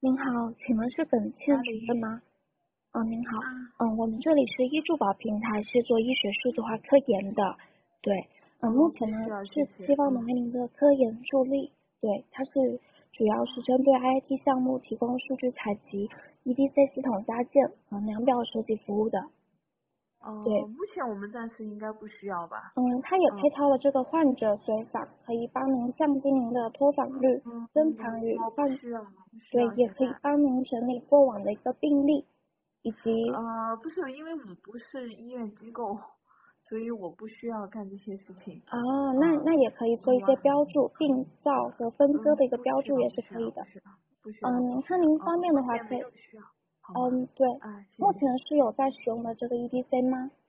您好，请问是本县哪里？ 主任吗？您好， 啊我们这里是医助保平台，是做医学数字化科研的。对，目前呢不需要，谢是谢。 希望能为您的科研助力。对，它是主要是针对 IIT 项目提供数据采集、EDC 系统搭建和量表设计服务的。对， 目前我们暂时应该不需要吧？ 它也配套了这个患者随访，可以帮您降低您的脱访率，增强与我不需要，不需对， 要也可以现在。 帮您整理过往的一个病例，以及不是，因为我不是医院机构，所以我不需要干这些事情。 那也可以做一些标注、病灶和分割的一个标注也不需要， 是可以的。 不需要，不需要，不您看需要。 您方便的话目前可以， 没有需要，好吗？ 对， 谢谢。 目前是有在使用的这个 EDC 吗？